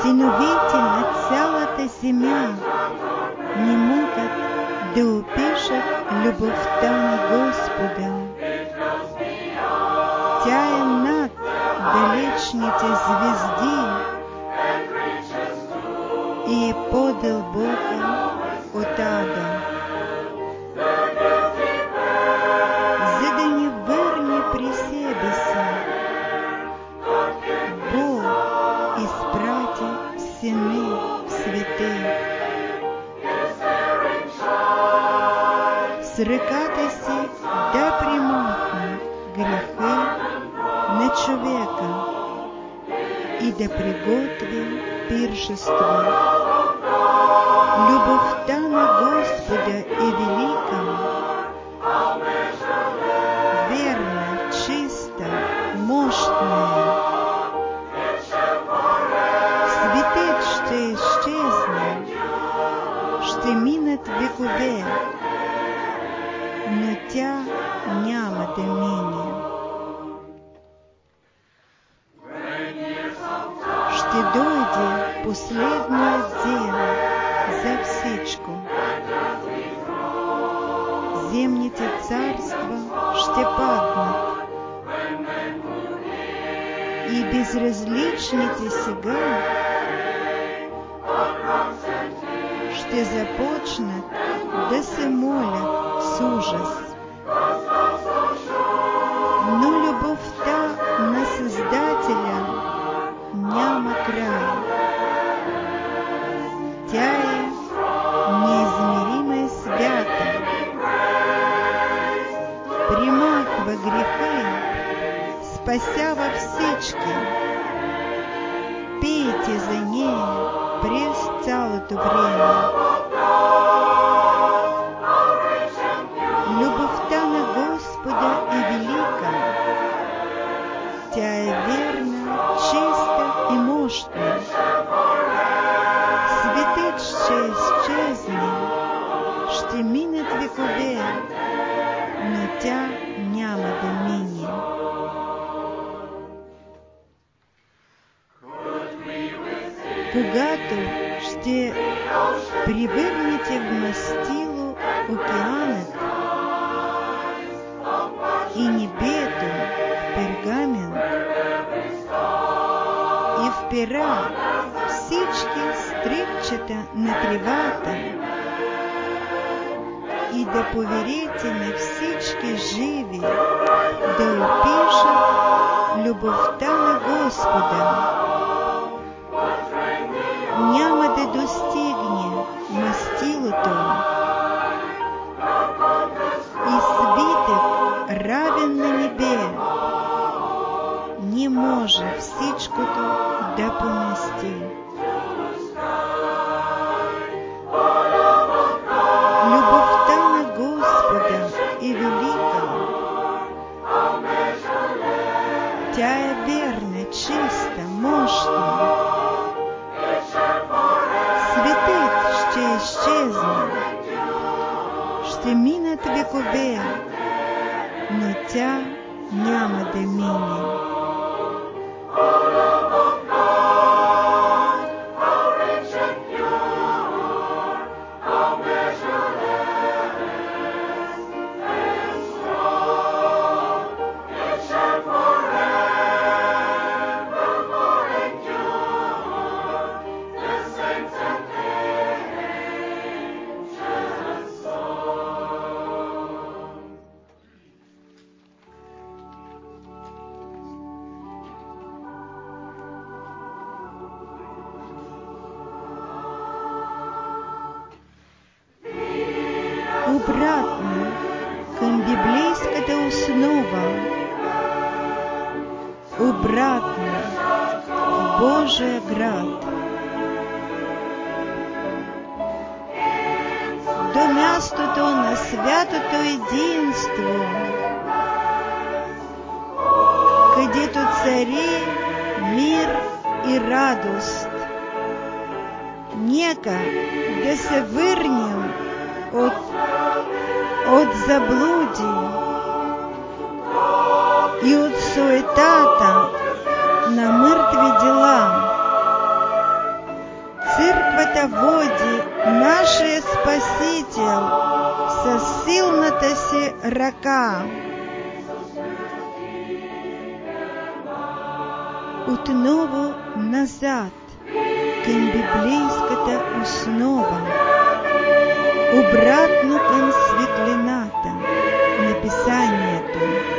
синовите на цялата земя не могат да опишат любовта на Господа. Тя е над далечните звезди и е по-дълбока от ада. За да ни върне при себе си, Бог изпрати Сина в света. С ръката си да премахне греха на човека и да приготви пиршество. Любовта на Господа е велика, верна, чиста, мощна. Светът ще изчезне, ще минат векове, но тя няма да мине. Ще дойде последният ден за всичко. Земните царства ще паднат и безразличните сега ще започнат да се молят с ужас. Но любовта на Създателя няма край. Тя е неизмерима и свята. Примахва греха, спасява всички. Пейте за нея през цялото време. Любовта на Господа е велика. Тя е верна, чиста и мощна. Светът ще изчезне, ще минат векове, но тя няма да мине. Когато ще превърнете в мастило океанът и небето в пергамент и в пера всички стрелчета на тревата и да поверите на всички живи да опишат любовта на Господа, няма да достигне мастилото и свитък равен на небе не може всичкото да помести. Любовта на Господа е велика. Тя е верна, чиста, мощна. Светът ще изчезне, ще минат векове, но тя няма да мине. Обратно към библейската основа, обратно в Божия град, до мястото на святото единство, където цари мир и радост. Нека да се върнем от заблуди и от суетата на мъртви дела Ниета води наше Спасител, със силната си ръка. Отново назад към библейската основа, обратно към светлината на Писанието.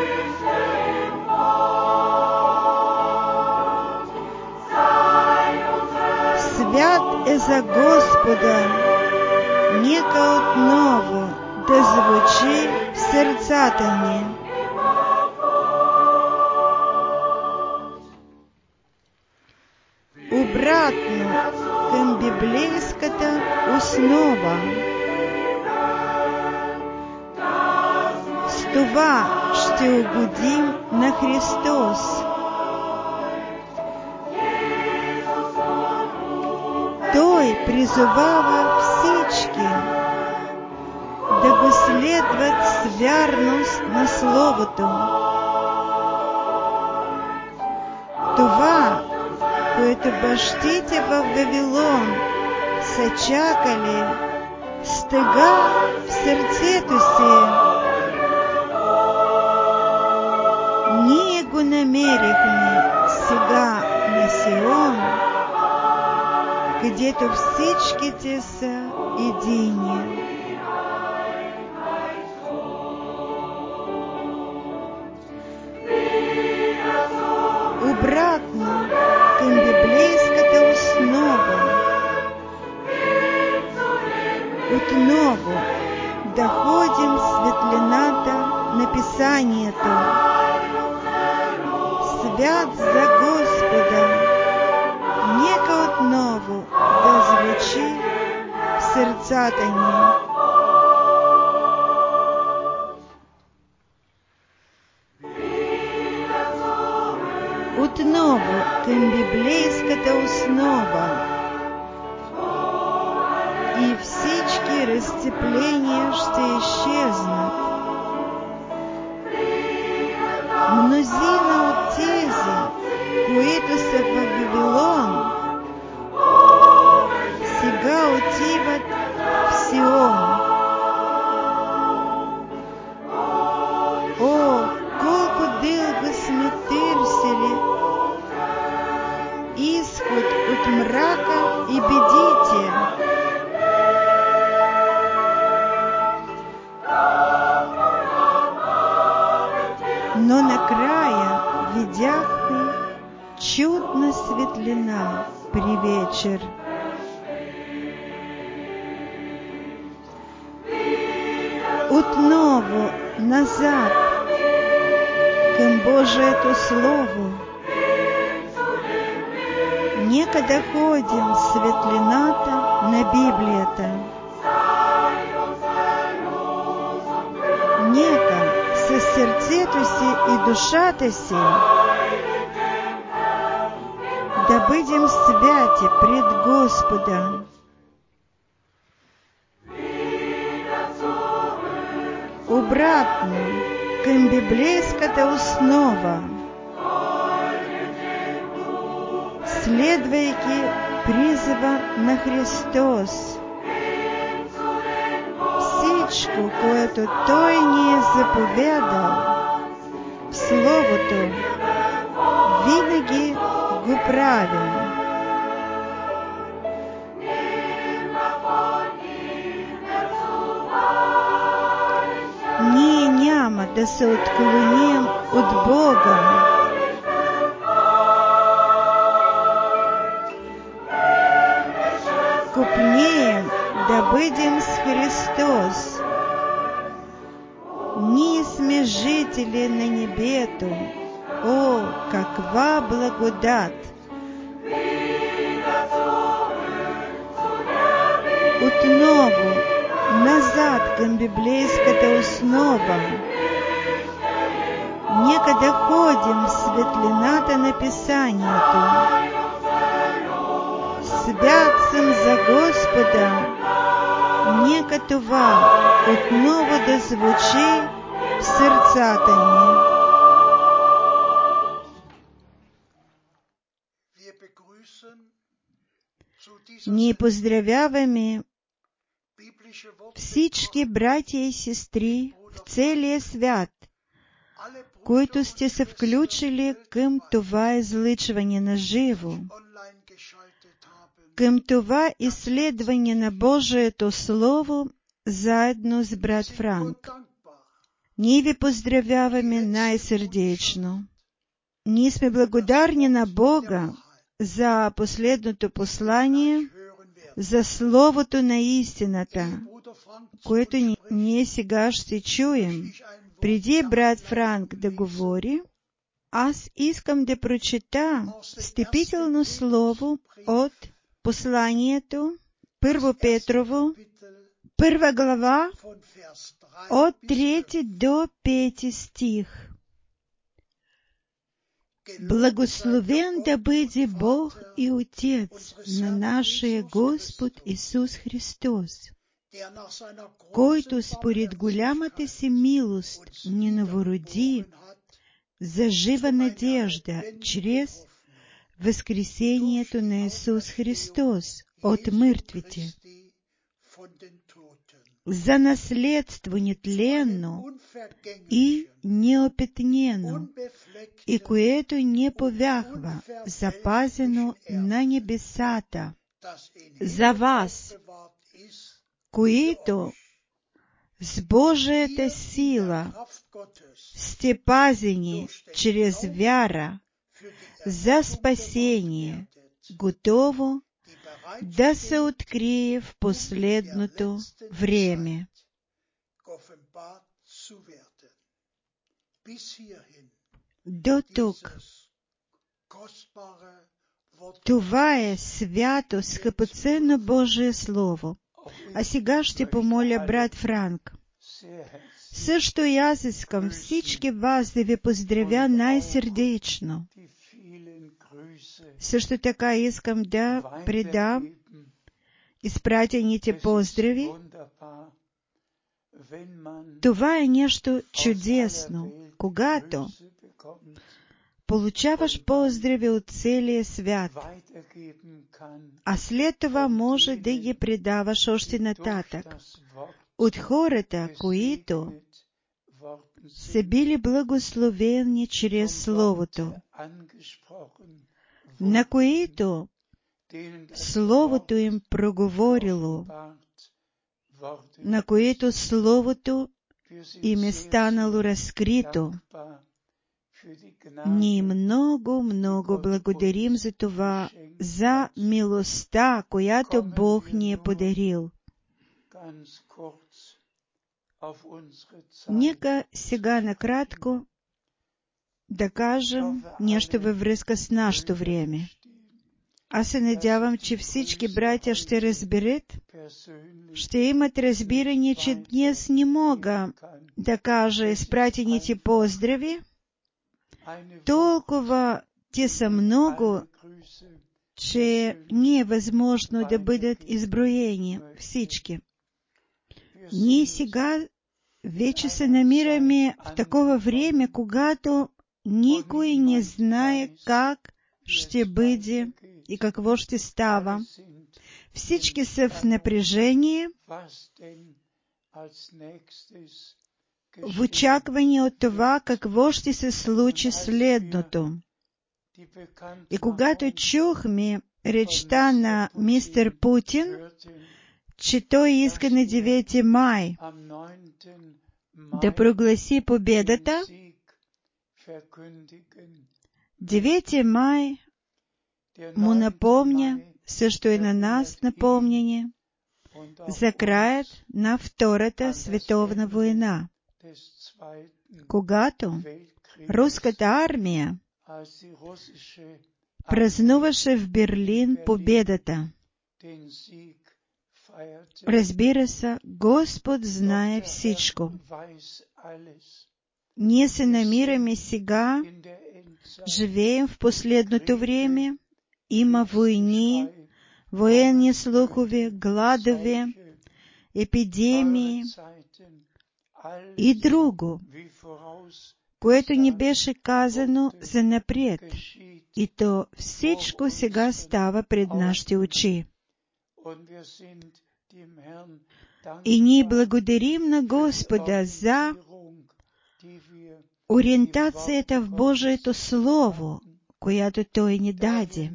Свят е за Господа, нека отново да звучи в сърцата ни. Обратно към библейската основа. С това ще угодим на Христос. Той призовава всички да го следват с вярност на Словото. Това, което бащите в Вавилон са чакали, стига в сърцето си. Ние го намерихме сега на Сион, където всичките са едини. Обратно към библейската основа. Отново да ходим в светлината на Писанието. Свят за Господа, нека отново да звучи в сърцата ни. Отново към библейската основа и всички разцепления ще изчезнат. Мнозина от тези, които са в Вавилон, сега отиват в Сион. О, колко дълго сме търсили изход от мрака и бедите. Но накрая видяхме чудна светлина при вечер. Отново назад към Божието Слово. Нека да ходим в светлината на Библията. Нека със сърцето си и душата си да бъдем святи пред Господа. Обратно към библейската основа, следвайки призива на Христос. Всичко, което Той ни е заповядал в Словото, винаги го правим. Ние няма да се отклоним от Бога. Копнеем да бъдем с Христос. Ние сме жители на небето. О, каква благодат! Отново назад към библейската основа. Нека да ходим в светлината на Писанието. Свят съм за Господа. Нека това отново да звучи в сърцата ни. Ние поздравяваме всички братя и сестри в целия свят, които сте се включили към това излъчване на живо, към това изследване на Божието Слово заедно с брат Франк. Ние ви поздравяваме най-сърдечно. Ние сме благодарни на Бога за последното послание, за Словото на истината, което ние сега ще чуем. Преди брат Франк да говори, аз искам да прочета встъпително слово от посланието Първо Петрово, 1 глава, от 3 до 5 стих. Благословен да бъде Бог и Отец на нашия Господ Исус Христос, който според голямата си милост ни новороди за жива надежда чрез възкресението на Исус Христос от мъртвите, за наследство нетленно и неопетнено, и което не повяхва, запазено на небесата, за вас, които с Божията сила сте пазени чрез вяра за спасение, готово да се открие в последното време. До тук. Това е свято, скъпоценно Божие Слово. А сега ще помоля брат Франк. Също и аз искам всички вас да ви поздравя най-сърдечно. Също така искам да предам изпратените поздрави. Това е нещо чудесно, когато получаваш поздрави от целия свят, а след това може да ги предаваш още нататък от хората, които са били благословени чрез Словото, на които Словото им проговорило, на които Словото им е станало разкрито. Ние много, много благодарим за това, за милостта, която Бог ни е подарил. Нека сега накратко да кажем нещо във връзка с нашето време. Аз се надявам, че всички братя ще разберат, ще имат разбиране, че днес не мога да кажа изпратените поздрави. Толкова те са много, че не е възможно да бъдат изброени всички. Ние сега вече се намираме в такова време, когато никой не знае как ще бъде и какво ще става. Всички са в напрежение, в очакване от това, какво ще се случи следното. И когато чухме речта на мистер Путин, че той иска на 9 май да прогласи победата, 9 май му напомня, също и на нас напомняне, за краят на Втората световна война, когато руската армия празнуваше в Берлин победата. Разбира се, Господ знае всичко. Ние се намираме сега, живеем в последното време, има войни, военни слухове, гладове, епидемии и друго, което ни беше казано за напред. И то всичко сега става пред нашите очи. И ние благодарим на Господа за ориентацията в Божието Слово, която Той ни даде.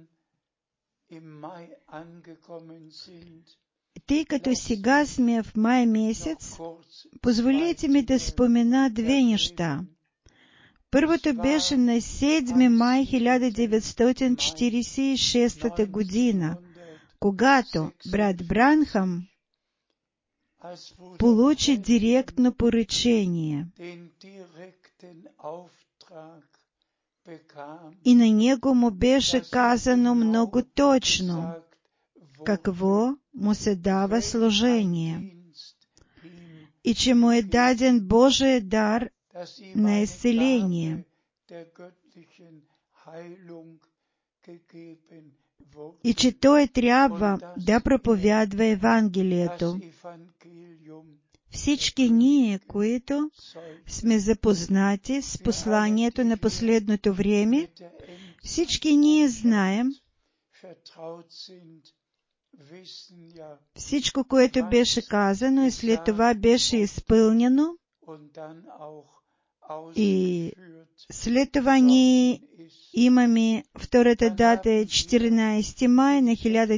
Тъй като сега сме в май месец, позволете ми да спомена две неща. Първото беше на 7 май 1946 година, когато брат Бранхам получи директно поръчение. И на него му беше казано много точно какво му се дава служение и че му е даден Божий дар на изцеление и че той трябва да проповядва Евангелието. Всички ние, които сме запознати с посланието на последното време, всички ние знаем всичко, което беше казано и след това беше изпълнено, и след това ние имаме втората дата 14 май на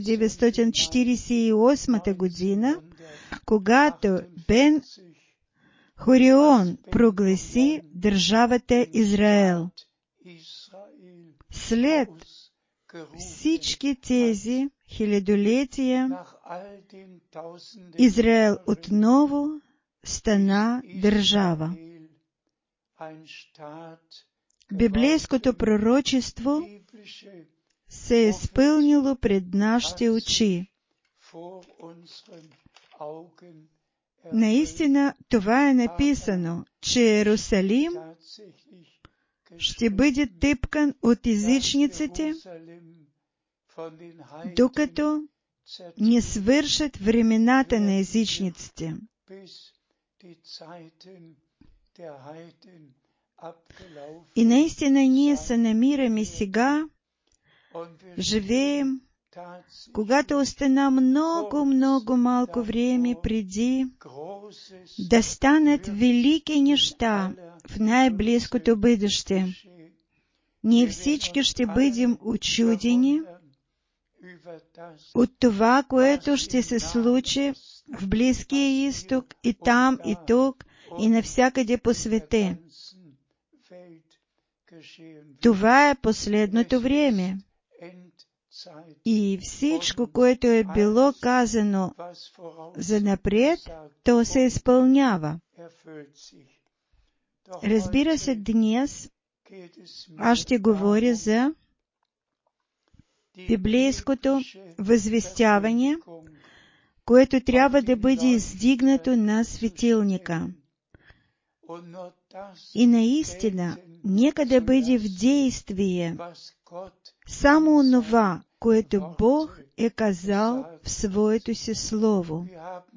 1948 година, когато Бен Хурион прогласи държавата Израел. След всички тези хилядолетия Израел отново стана държава. Библейското пророчество се е изпълнило пред нашите очи. Наистина това е написано, че Иерусалим ще бъде тъпкан от езичниците, докато не свършат времената на езичниците. И наистина ние се намираме сега, живеем, когато остана много малко време преди да станат велики неща в най-близкото бъдеще. Ние всички ще бъдем учудени от това, което ще се случи в Близкия изток и там, и тук, и навсякъде по света. Това е последното време. И всичко, което е било казано за напред, то се изпълнява. Разбира се, днес аз ще говоря за библейското възвестяване, което трябва да бъде издигнато на светилника. И наистина, нека да бъде в действие само онова, което Бог е казал в Своето си Слово.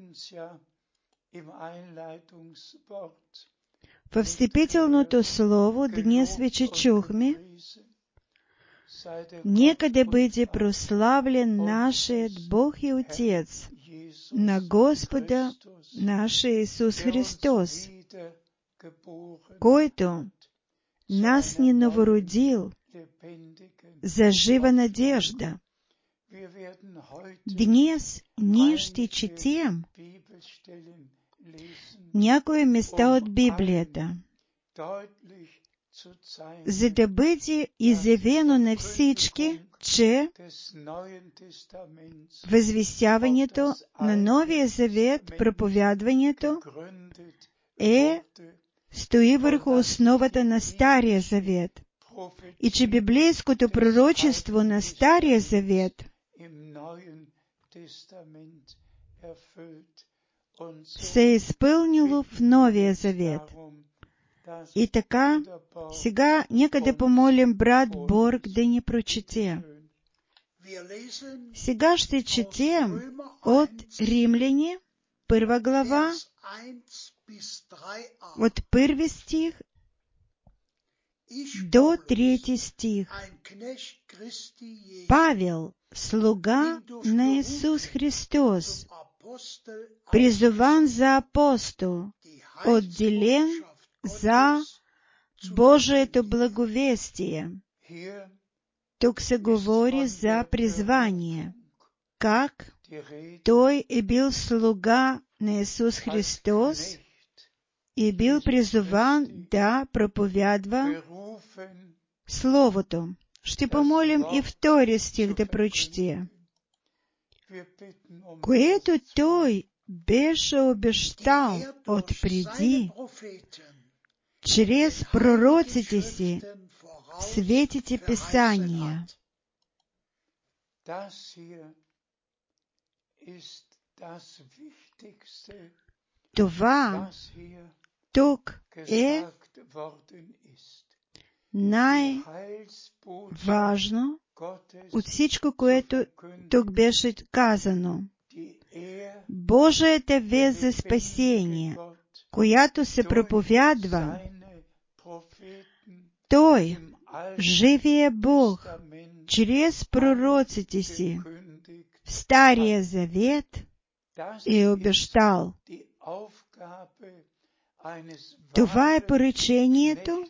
В встъпителното слово днес вече чухме: нека да бъде прославлен нашият Бог и Отец на Господа нашия Исус Христос, който нас ни новородил за жива надежда. Днес ние ще четем някои места от Библията, за да бъде изявено на всички, че възвестяването на Новия Завет, проповядването стои върху основата на Стария Завет и че библейското пророчество на Стария Завет се е изпълнило в Новия Завет. И така, сега нека да помолим брат Борг да ни прочете. Сега ще четем от Римляни, 1 глава, от 1 стих до 3 стих. Павел, слуга на Иисус Христос, призован за апостол, отделен за Божието благовестие. Тук се говори за призвание, как той е бил слуга на Исус Христос и бил призован да проповядва Словото. Ще помолим и втори стих да прочете. Което той беше обещал отпреди, чрез пророците си в Светите Писания. Това тук е най-важно от всичко, което тук беше казано. Божията вест за спасение, която се проповядва, Той, живия Бог, чрез пророците си в Стария Завет е обещал. Това е поръчението,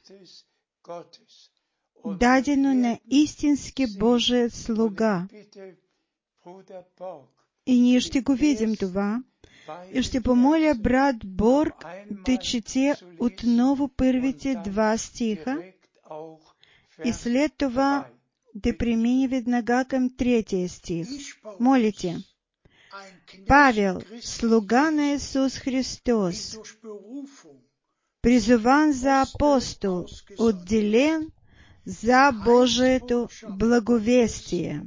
дадено на истински Божия слуга. И ние ще го видим това. И ще помоля брат Борг да чете отново първите 2 стиха и след това да премине веднага към 3 стих. Молите. Павел, слуга на Исус Христос, призован за апостол, отделен за Божието благовестие,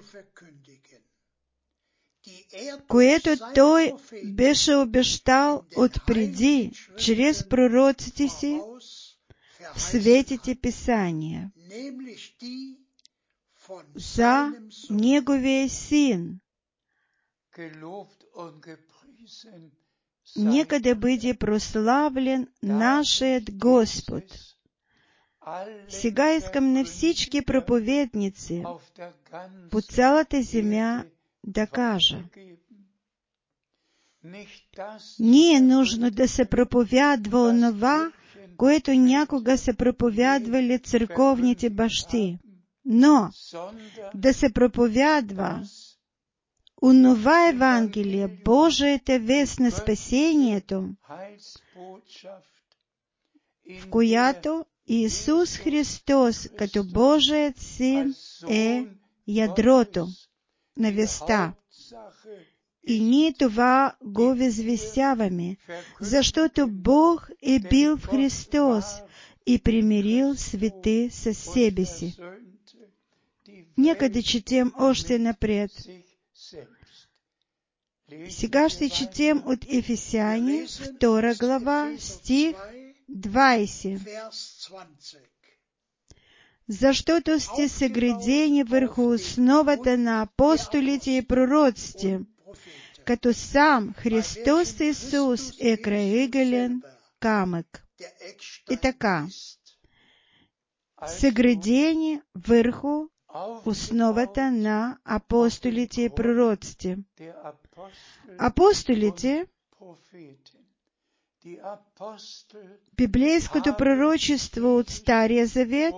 което той беше обещал отпреди, чрез пророците си в Светите Писания, за Неговия Син. Нека да бъде прославлен нашият Господ. Сега искам на всички проповедници по цялата земя да кажа. Не е нужно да се проповядва онова, което някога са проповядвали църковните бащи, но да се проповядва онова Евангелие, Божията вест на спасението, в която Исус Христос като Божият Син е ядрото на веста. И ние това го възвестяваме, защото Бог е бил в Христос и примирил света със себе си. Нека да четем още напред. Сега ще четем от Ефесяни, 2 глава, стих 20. Защото сте съградени върху основата на апостолите и пророците, като сам Христос Исус е краигълен камък. И така, съградени върху основата на апостолите и пророците. Апостолите, библейското пророчество от Стария Завет,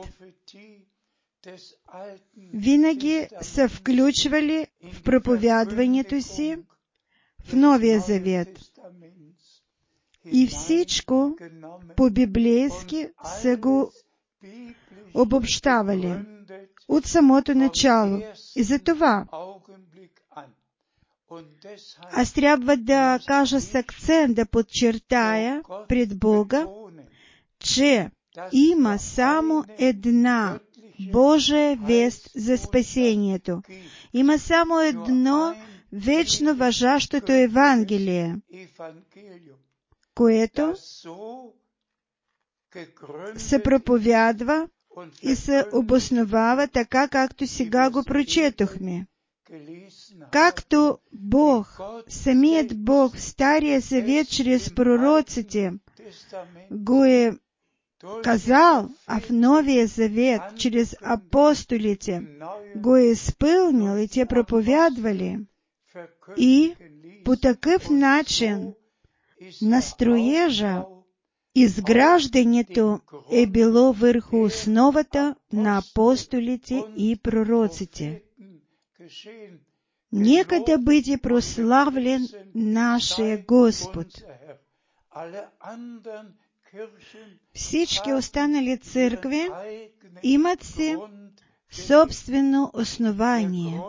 винаги са включвали в проповядването си в Новия Завет. И всичко по-библейски са го обобщавали от самото начало. И за това аз трябва да кажа с акцент, да подчертая пред Бога, че има само една Божия вест за спасението. Има само едно вечно важащото Евангелие, което се проповядва и се обосновава така, както сега го прочетохме. Както Бог, самият Бог в Стария Завет чрез пророците го е казал, а в Новия Завет через апостолите го изпълнил, и те проповядвали. И по такъв начин на строежа изграждането е било върху основата на апостолите и пророците. Нека да бъде прославлен нашия Господ. Всички останали църкви имат си собствено основание,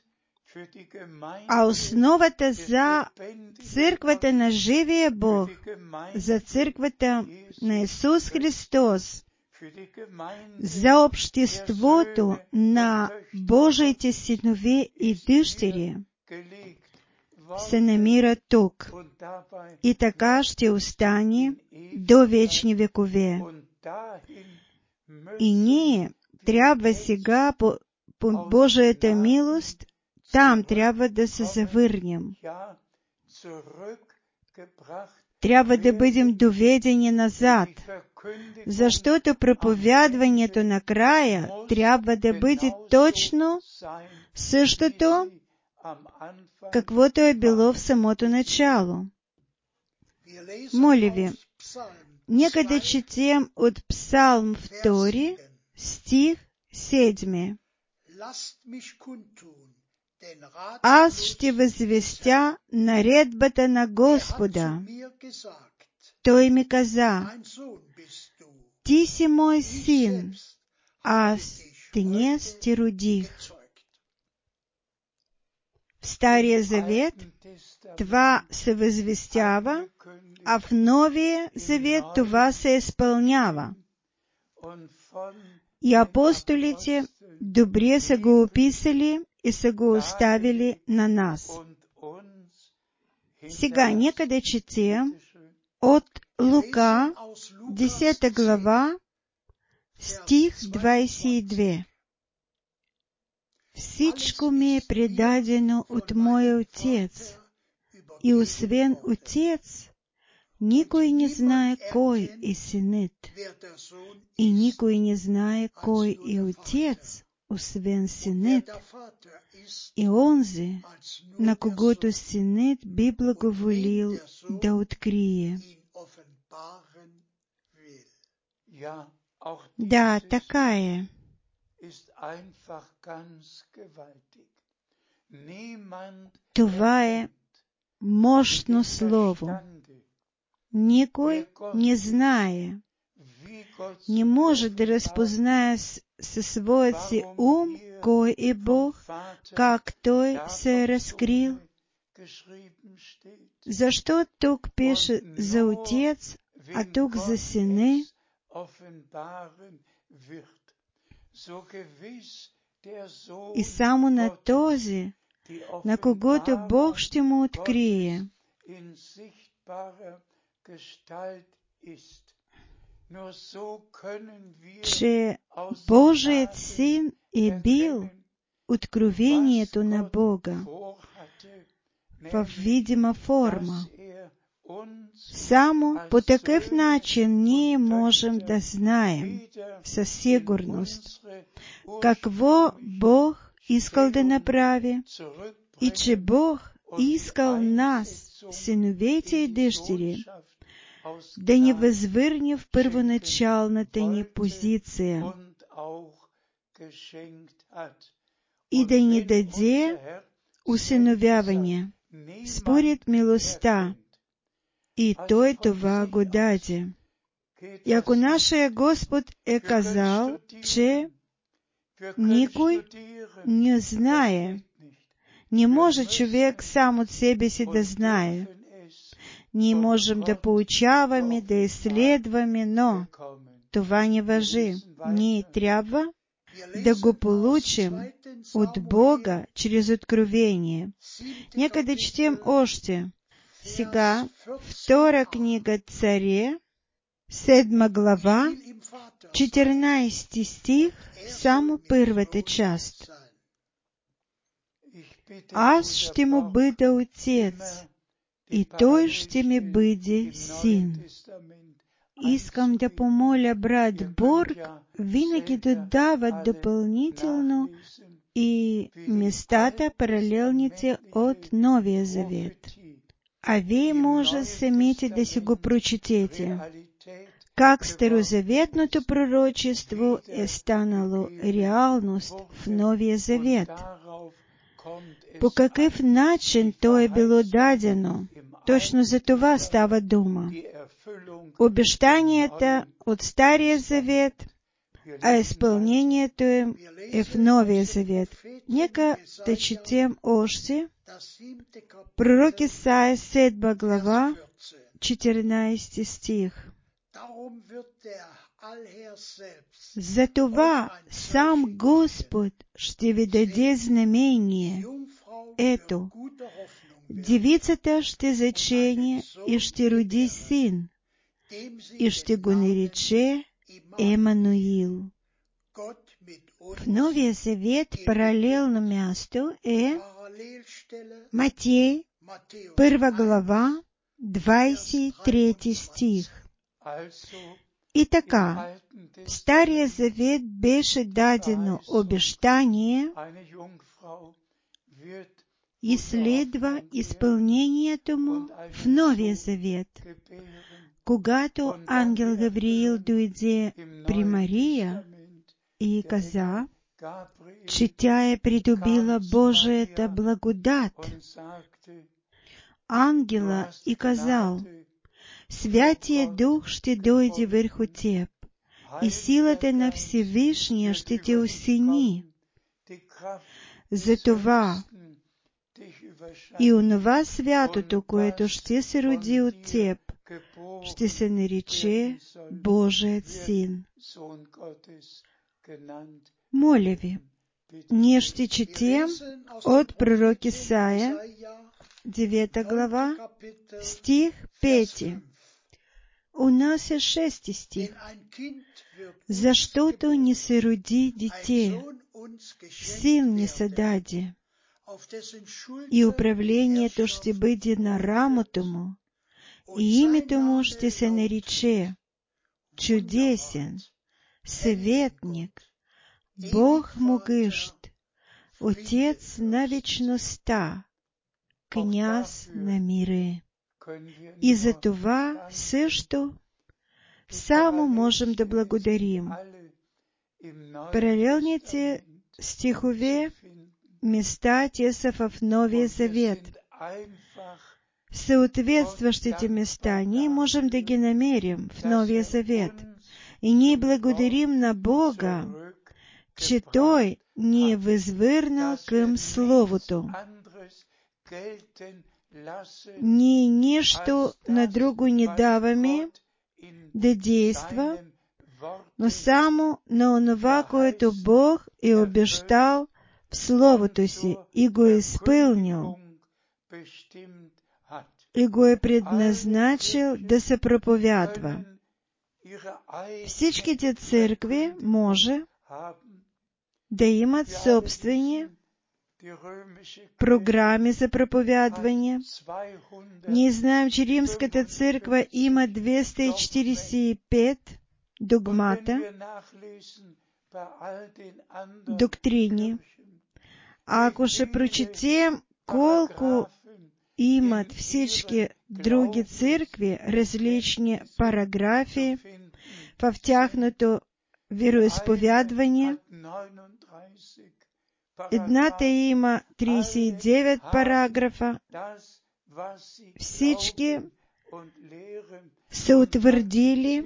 а основата за църквата на живия Бог, за църквата на Исус Христос, за обществото на Божиите синове и дъщери, се намира тук. И така ще остане до вечни векове. И ние трябва сега по Божията милост там трябва да се завърнем. Трябва да бъдем доведени назад, защото проповядването накрая трябва да бъде точно същото, каквото е било в самото начало. Моля ви, нека да четем от Псалм 2, стих 7. Аз ще възвестя наредбата на Господа. Той ми каза, ти си мой син, аз днес те родих. В Стария Завет това се възвестява, а в Новия Завет това се изпълнява. И апостолите добре са го описали и са го оставили на нас. Сега нека да четем от Лука, 10 глава, стих 22. Всичко ми е предадено от моя Отец, и освен Отец, никой не знае кой е Синът, и никой не знае кой е Отец, освен Синът, и онзи, на когото Синът би благоволил да открие. Да, така е. Това е мощно слово. Никой не знае, не може да разпознае със своят си ум кой е Бог, как Той се е разкрил. Защо тук пише за Отец, а тук за Сина? И само на този, на когото Бог ще му открие. Че Божият Син е бил откровението на Бога в видима форма. Само по такъв начин ние можем да знаем със сигурност какво Бог искал да направи и че Бог искал нас, синовете и дъщери, да ни възвърне в първоначалната ни позиция и да ни даде усиновяване според милостта. И Той това го даде. И ако нашия Господ е казал, че никой не знае, не може човек сам от себе си да знае. Ние можем да поучаваме, да изследваме, но това не важи. Ние трябва да го получим от Бога чрез откровение. Нека да четем още. Сега, втора книга Царе, 7 глава, 14 стих, само първата част. Аз ще му бъда Отец, и той ще ми бъде син. искам да помоля брат Борг винаги додават допълнително и местата, паралелните от Новия Завет. А вие може самите да си го прочетете. Как старозаветното пророчество е станало реалност в Новия Завет. По какъв начин то е било дадено. Точно за това става дума. Обещанията от Стария Завет, а изпълнението им е в Новия Завет. Нека да четем още пророк Исаия 7 глава, 14 стих. Затова сам Господ ще ви даде знамение. Ето, девицата ще зачене и ще роди син, и ще го нарече Емануил. В Новия Завет паралелно място е Матей, 1 глава, 23 стих. И така, в Стария Завет беше дадено обещание и следва изпълнението му в Новия Завет. Когато ангел Гавриил дойде при Мария и каза, че тя е придобила Божията благодат, ангела и казал, Святия Дух ще дойде върху теб, и силата на Всевишния ще те осени. Затова и онова святото, което ще се роди от теб, ще се нарече Божият син. Моля ви, ние ще четем от пророк Исаия, 9 глава, стих 5. У нас е 6 стих. Защото ни се роди дете, син ни се даде, и управлението ще бъде на рамото му, и името му ще се нарече Чудесен, Съветник, Бог могъщ, Отец на вечността, Княз на мира. И за това също само можем да благодарим. Паралелните стихове, места, те са в Новия Завет. Съответстващите места ние можем да ги намерим в Новия Завет. И ние благодарим на Бога, че Той ни е възвърнал към Словото. Ние нищо на друго не даваме да действа, но само на онова, което Бог е обещал в Словото си и го е изпълнил, и го е предназначил да се проповядва. Всичките църкви може да имат собствени програми за проповядване. Ние знаем, че Римската църква има 245 догмата, доктрини. А ако ще прочетем колко имат всички други църкви, различни параграфи в тяхното вероизповядване, едната има 39 параграфа, всички са утвърдили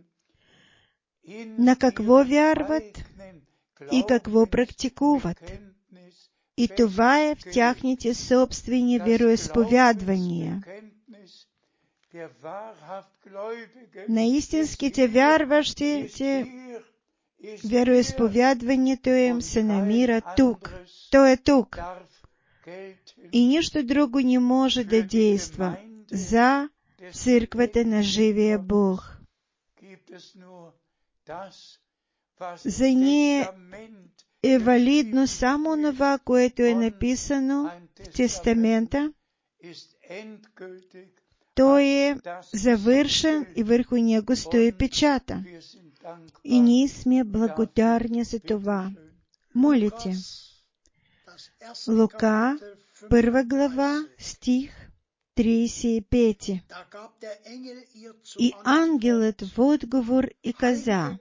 на какво вярват и какво практикуват. И това е в тяхните собствени вероизповядвания. На истинските вярващите вероизповядването им се намира тук. То е тук. И нищо друго не може да действа за църквата на живия Бог. За нея е валидно само това, което е написано в Тестамента. той е завършен и върху него стои печата. И ние сме благодарни за това. Молите. Лука, 1 глава, стих 35. И ангелът в отговор и каза: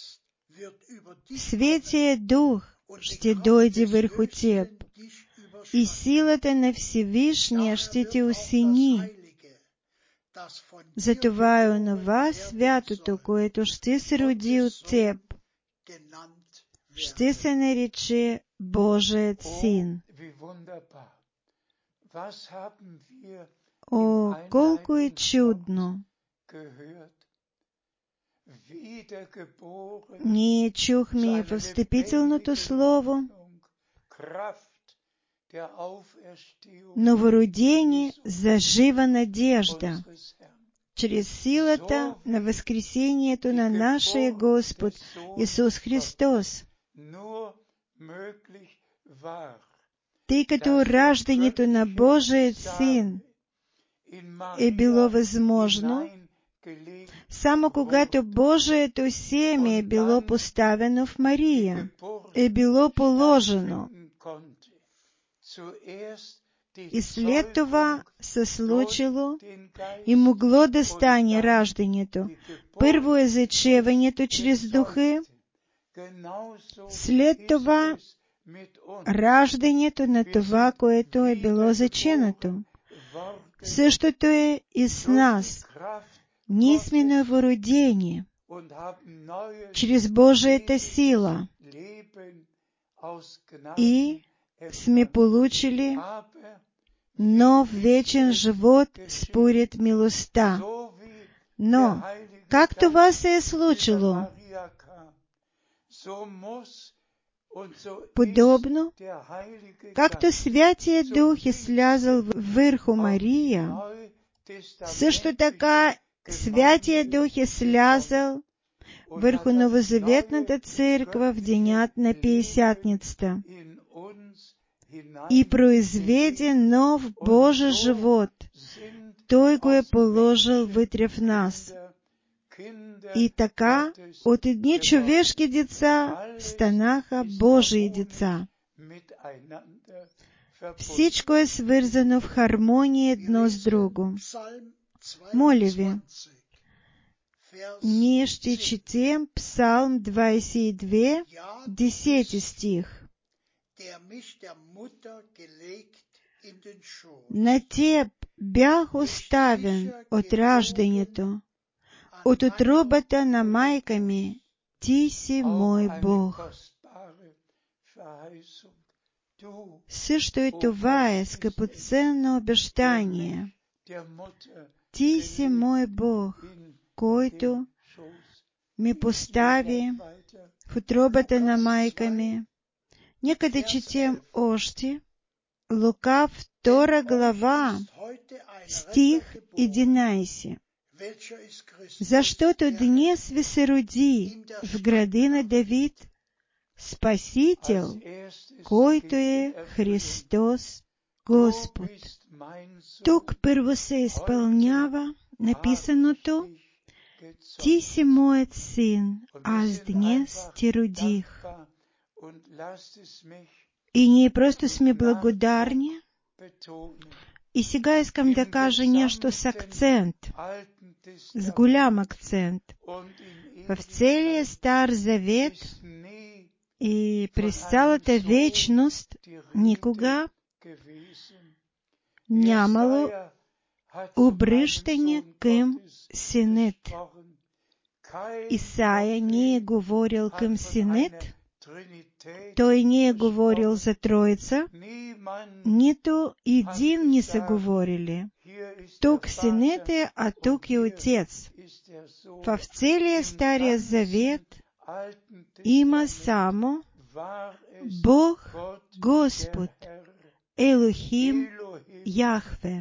Светия Дух ще дойде върху теб, и силата на Всевишния ще те осени. Затова и онова святото, което ще се роди от теб, ще се нарече Божият син. О, колко е чудно! Ние чухме в встъпителното слово новородение за жива надежда, чрез силата на възкресението на нашия Господ Исус Христос. Тъй като раждането на Божият Син е било възможно, само когато Божието семе е било поставено в Мария, е било положено. И след това се случило и могло да стане раждането. Първо е зачеването чрез духа, след това раждането на това, което е било заченато. Същото е и с нас. Ние сме новородени чрез Божията сила и сме получили нов вечен живот според милостта. Но, как това се е случило? Подобно, както Святия Дух е слязал върху Мария, също така Святия Дух е слязал върху новозаветната църква в денят на Пятидесятницата и произведе нов Божий живот. Той го е положил вътре в нас. И така от едни човешки деца станаха Божии деца. Всичко е свързано в хармония едно с друго. Моля ви, ние ще четем Псалм 22, 10 стих. На теб бях оставен от раждането, от утробата на майка ми, ти си мой Бог. Също и това е скъпоценно обещание. Ти си мой Бог, който ми постави в утробата на майка ми. Нека да четем още Лука 2 глава, стих 11. Защото днес ви се роди в града на Давид Спасител, който е Христос Господ. Тук първо се изпълнява написаното: Ти си моят син, аз днес ти родих. И ние просто сме благодарни. И сега искам да кажа нещо с акцент, с голям акцент. В целия Стар Завет и през цялата вечност никога нямало обръщане към Синът. Исаия не е говорил към Синът, той не е говорил за Троица, нито един не са говорили. Тук Синът е, а тук и Отец. В целия Стария Завет има само Бог Господ, Елохим Яхве.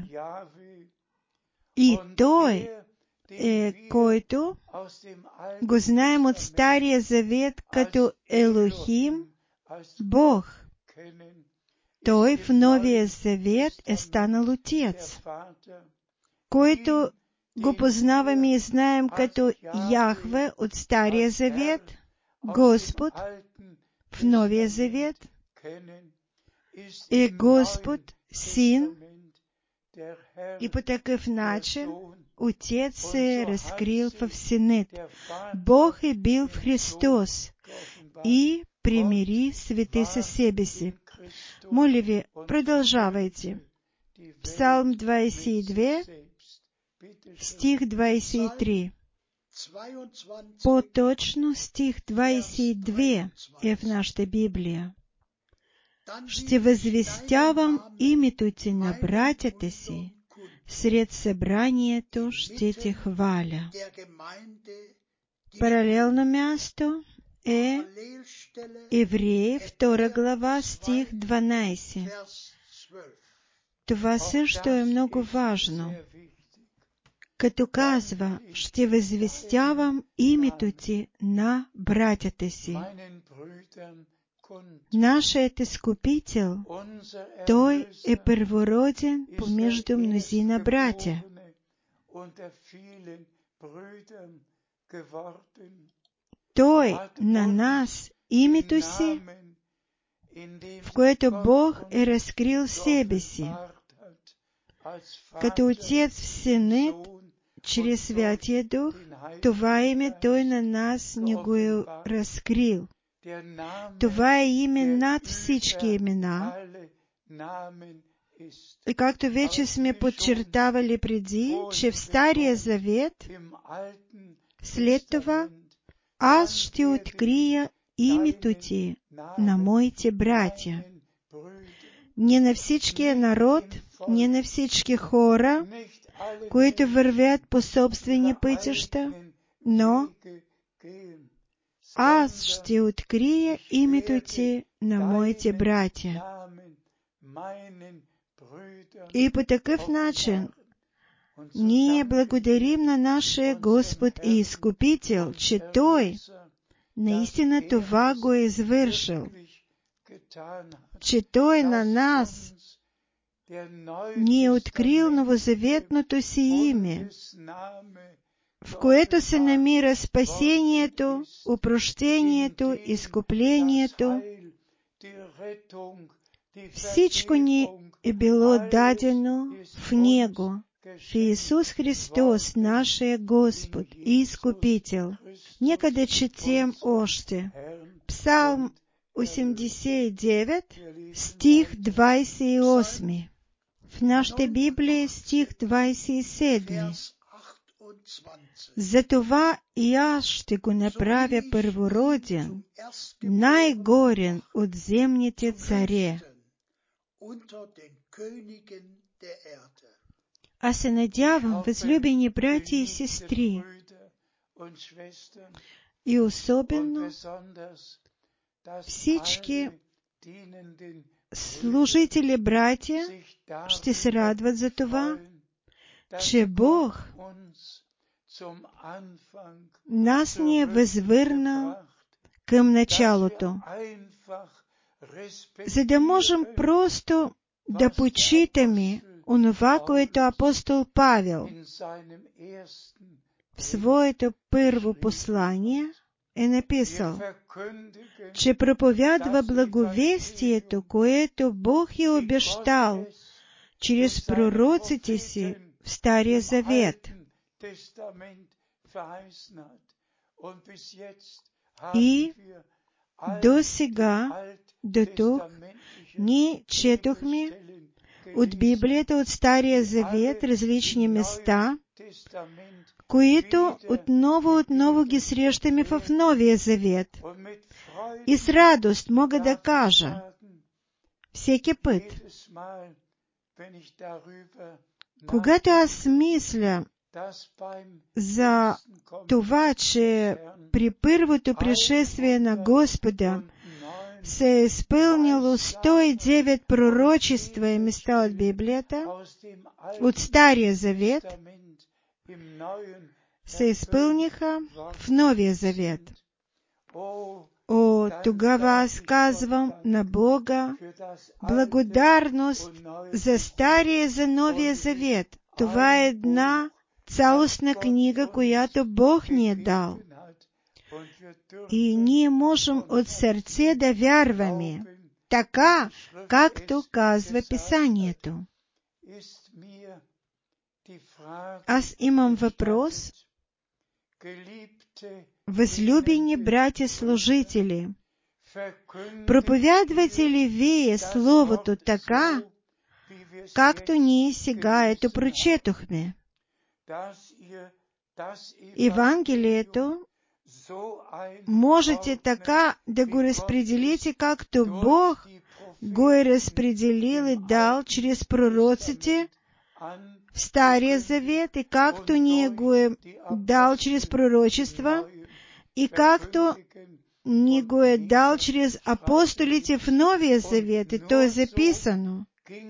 И Той е, който го знаем от Стария Завет като Елохим Бог. Той в Новия Завет е станал Отец. който го познаваме и знаем като Яхве от Стария Завет, Господ в Новия Завет, и Господ Син, и по такъв начин Отец се е разкрил в Синът. Бог е бил в Христос и примири света със себе си. Моля ви, продължавайте. Псалм 22, стих 23. По-точно стих 22 е в нашата Библия. Ще възвестявам името ти на братята си, сред събранието ще те хваля. Паралелно място е Евреи, 2 глава, стих 12. Това също е много важно. Като казва, ще възвестявам името ти на братята си. Нашият Изкупител, Той е първороден помежду мнозина братя. Той на нас името си, в което Бог е разкрил себе си. Като Отец в Синът, чрез Святия Дух, това име Той на нас ни го е разкрил. Това е име над всички имена. И както вече сме подчертавали преди, че в Стария Завет, след това, аз ще открия името ти на моите братя. Не на всичкия народ, не на всички хора, които вървят по собствени пътища, но аз ще открия името ти на моите братя. И по такъв начин ние благодарим на нашия Господ и Изкупител, че Той наистина това го е извършил, че Той на нас ни е открил новозаветното си име, в което се намира спасението, опрощението, изкуплението. Всичко ни е било дадено в Него, в Исус Христос, нашия Господ и Изкупител. Нека да четем още. Псалм 89, стих 28. В нашата Библия стих 27. Затова и аз ще го направя първороден, най-горен от земните царе. Аз се надявам, възлюбени братя и сестри, и особено всички служители братя ще се радват за това, че Бог нас ни е възвърнал към началото, за да можем просто да почитаме онова, което апостол Павел в своето първо послание е написал, че проповядва благовестието, което Бог е обещал чрез пророците си в Стария Завет. И до сега, до тук, ние четохме от Библията, от Стария Завет, различни места, които отново ги срещаме в Новия Завет. И с радост мога да кажа, всеки път, когато аз мисля за това, че при първото пришествие на Господа се е изпълнило 109 пророчества и места от Библията, от Стария Завет, се изпълниха в Новия Завет. О, тогава аз казвам на Бога благодарност за Стария, за Новия Завет, Това е една цялостна книга, която Бог ни е дал. И ние можем от сърце да вярваме, така, както казва Писанието. Аз имам въпрос. Възлюбени братя служители, проповядвате ли вие Словото така, както ние сега ето прочетохме? Евангелието можете така да го разпределите, както Бог го е разпределил и дал чрез пророците в Стария Завет, и както ние го е дал чрез пророчества, и както ни го е дал чрез апостолите в Новия Завет, и то е записано.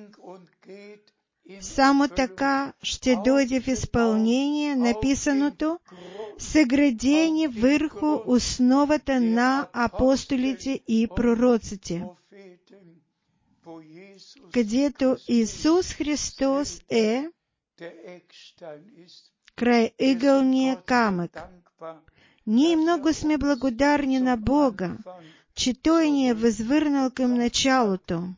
Само така ще дойде в изпълнение написаното, съградени върху основата на апостолите и пророците, където Исус Христос е краегълния камък. Ние много сме благодарни на Бога, че Той ни е възвърнал към началото.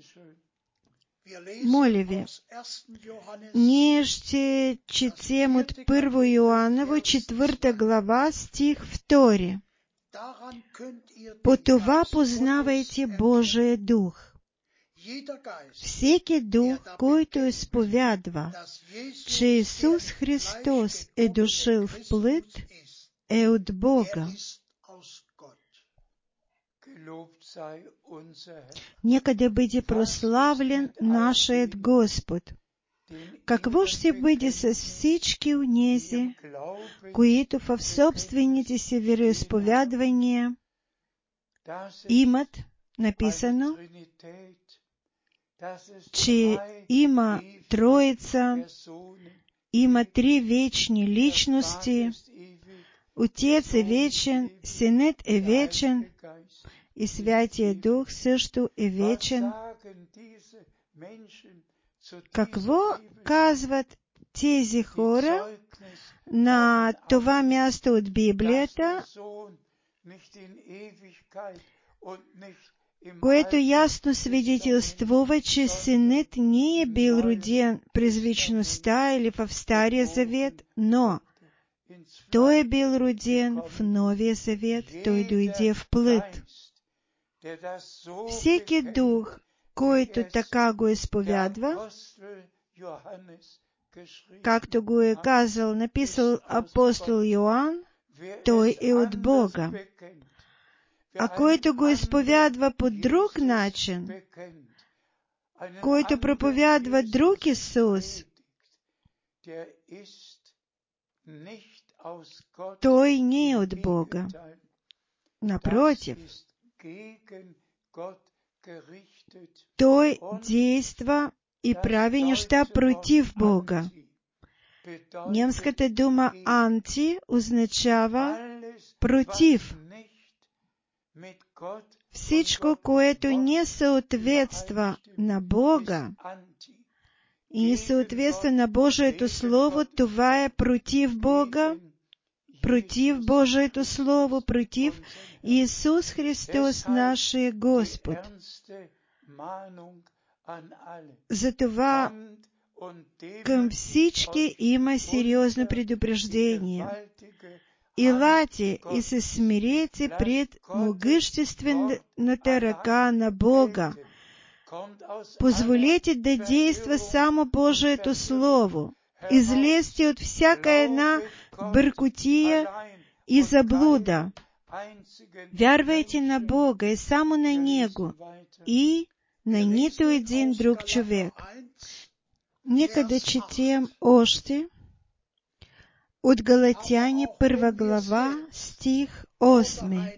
Моля ви, ние ще четем от 1 Йоаново 4 глава, стих 2. По това познавайте Божия дух. Всеки дух, който изповядва, че Исус Христос е дошъл в плът, е от Бога. Нека да бъде прославлен нашият Господ. Какво ще бъде с всички онези, които в собствените си вероизповядвания имат написано, че има Троица, има три вечни личности, Отец е вечен, Синът е вечен и Святия Дух също е вечен. Какво казват тези хора на това място от Библията, което ясно свидетелствува, че Синът не е бил роден през вечността или в Стария Завет, но Той е бил роден в Новия Завет, Той дойде в плът. Всеки дух, който така го изповядва, както го е написал апостол Йоанн, той е от Бога. А който го изповядва по друг начин, който проповядва друг Исус, той не е от Бога. Напротив, той действа и прави неща против Бога. Немската дума «анти» означава «против». Всичко, което не съответства на Бога и не съответства на Божието Слово, това е против Бога, против Божието Слово, против Исус Христос, нашия Господ. Затова към всички има сериозно предупреждение. Елате и се смирете пред могъществената ръка на Бога. Позволете да действа само Божието Слово. Излезте от всяка една бъркотия и заблуда. Вярвайте на Бога и само на Него и на нито един друг човек. Нека да четем още от Галатяни 1 глава, стих 8.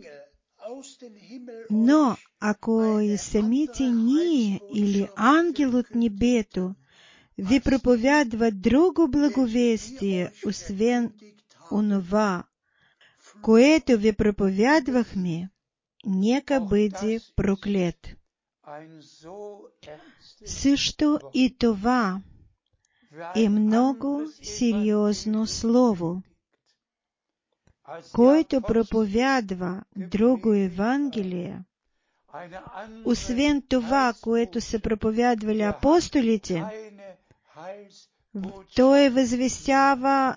Но ако и самите ние или ангел от небето ви проповядва друго благовестие, освен онова, което ви проповядвахме, нека бъде проклет. Също и това и много сериозно слово. Който проповядва друго Евангелие, освен това, което са проповядвали апостолите, той възвестява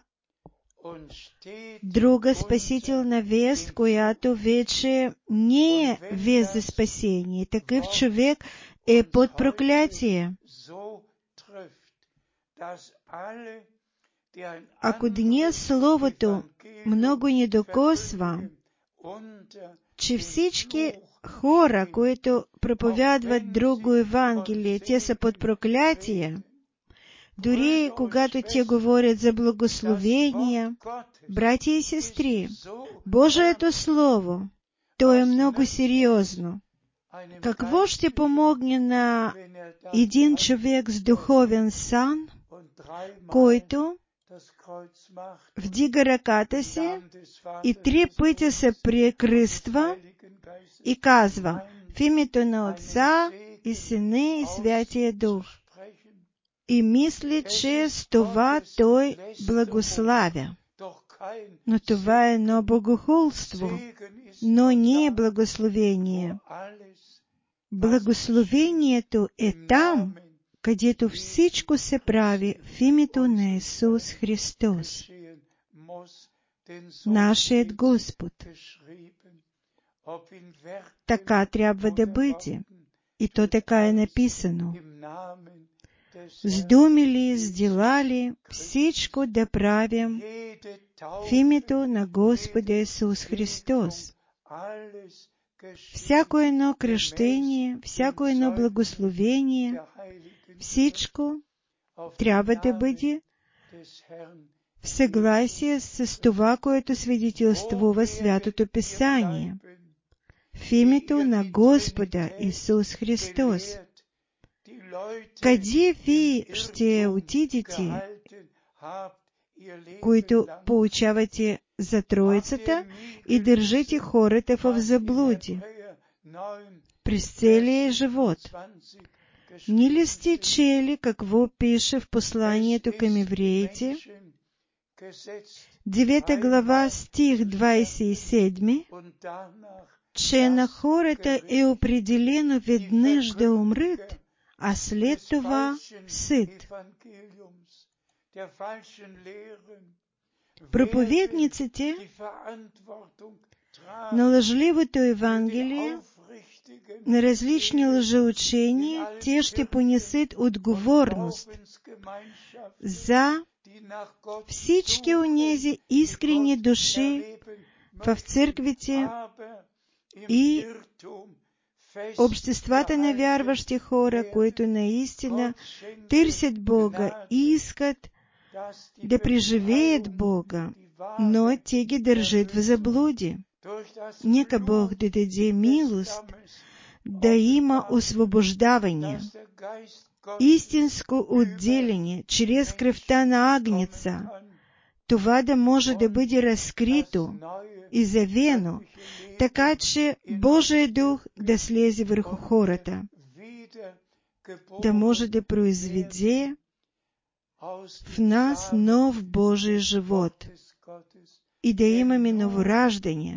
друга спасителна вест, която вече не е вест за спасение. Такъв човек е под проклятие. Ако днес Словото много ни докосва, че всички хора, които проповядват друго Евангелие, те са под проклятие, дори когато те говорят за благословения, братя и сестри, Божието Слово, то е много сериозно. Какво ще помогне на един човек с духовен сан, който вдига ръката си и 3 пъти се прекръства и казва: в името на Отца и Сина и Святия Дух, и мисли, че с това той благославя. Но това е едно богохулство, но не е благословение. Благословението е там, където всичко се прави в името на Исус Христос, нашият Господ. Така трябва да бъде, и то така е написано. С думи ли, с дела ли, всичко да правим в името на Господа Исус Христос. Всяко едно кръщение, всяко едно благословение, всичко трябва да бъде в съгласие с това, което свидетелствува Святото Писание. В името на Господа Исус Христос. Къде вие ще отидете, които поучавате за Троицата и държите хората в заблуди през целия живот? Не ли сте чели какво пише в посланието към евреите, 9 глава, стих 27, че на хората е определено веднъж да умрат, а след това съд. Проповедниците на лъжливото Евангелие, на различни лъжеучения, те ще понесат отговорност за всички онези искрени души в църквите и обществата на вярващи хора, които наистина търсят Бога и искат да преживеят Бога, но те ги държат в заблуди. Нека Бог да даде милост, да има освобождаване, истинско отделение чрез кръвта на Агнеца, това да може да бъде разкрито и завено, така че Божия дух да слезе върху хората, да може да произведе в нас нов Божий живот и да имаме новораждане,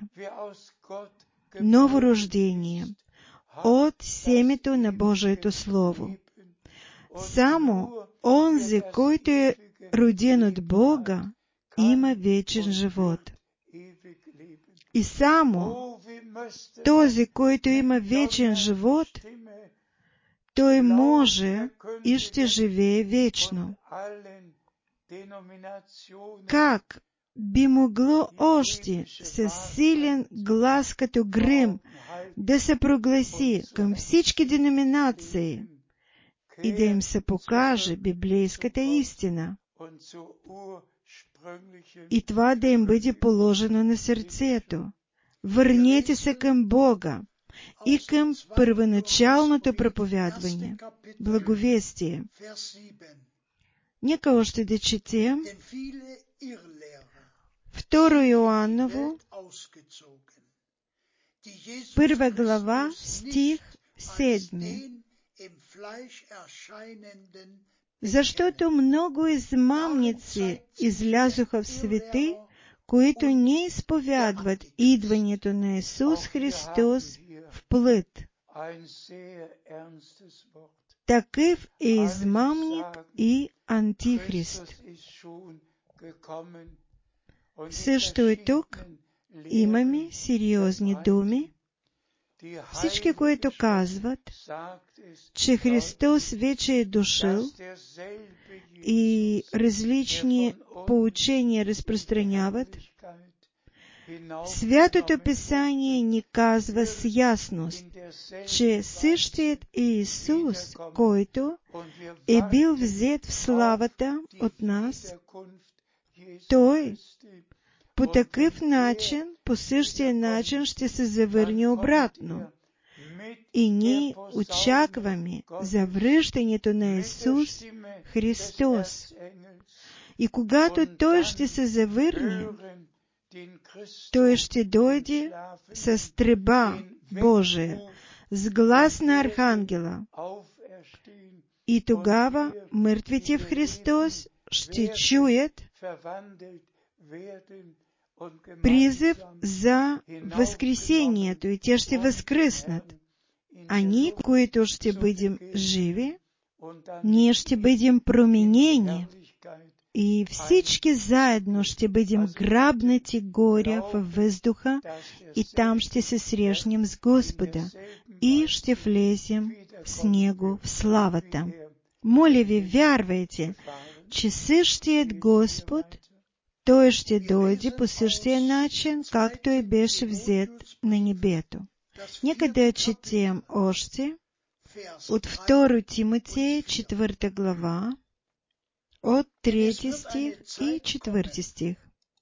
новорождение от семето на Божието Слово. Само онзи, който е роден от Бога, има вечен живот. И само този, който има вечен живот, той може и ще живее вечно. Как би могло още със силен глас като гръм да се прогласи към всички деноминации и да им се покаже библейската истина, и това да им бъде положено на сърцето? Върнете се към Бога и към първоначалното проповядване, благовестие. Нека още да четем 2 Йоанново, 1 глава, стих 7. Защото много измамници излязоха в свети, които не изповядват идването на Исус Христос в плът. Такъв е измамник и антихрист. Също и тук имаме сериозни думи. Всички, които казват, че Христос вече е дошъл и различни поучения разпространяват, Святото Писание ни казва с ясност, че същият Иисус, който е бил взет в славата от нас, Той по такъв начин, по същия начин ще се завърне обратно. И ние очакваме завръщането на Исус Христос. И когато Той ще се завърне, Той ще дойде с тръба Божия, с глас на архангела. И тогава мъртвите в Христос ще чуят призив за възкресението и те ще възкръснат. А ние, които ще бъдем живи, ние ще бъдем променени и всички заедно ще бъдем грабнати горе във въздуха и там ще се срещнем с Господа и ще влезем с Него в славата. Моля ви, вярвайте, че същият Господ, Той ще дойде по същия начин, както и беше взет на небето. Нека да четем още от 2 Тимотея, 4 глава, от 3 стих и 4 стих.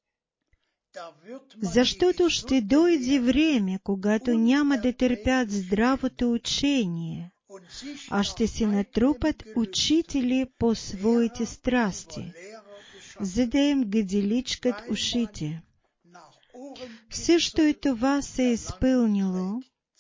Защото ще дойде време, когато няма да търпят здравото учение, а ще се натрупат учители по своите страсти, за да им гаделичкат ушите. Също и това се е изпълнило.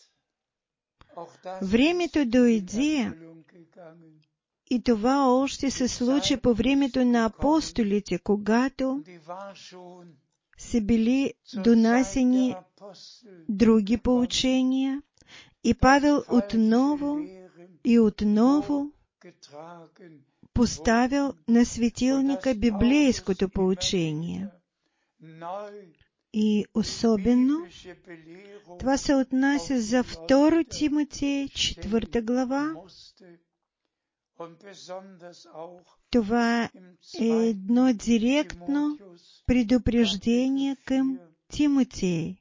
Времето дойде, и това още се случи по времето на апостолите, когато са били донасени други поучения, и Павел отново и отново поставил на светилника библейското поучение. И особено това се отнася за 2 Тимотея, 4 глава. Това е едно директно предупреждение към Тимотей.